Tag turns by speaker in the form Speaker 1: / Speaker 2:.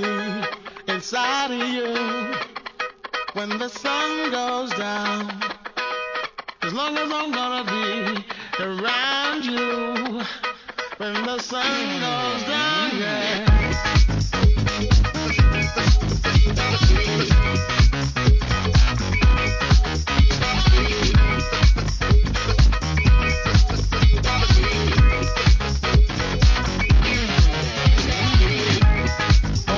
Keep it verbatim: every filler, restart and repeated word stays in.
Speaker 1: be inside of you when the sun goes down. As long as I'm gonna be around you when the sun goes down, yeah.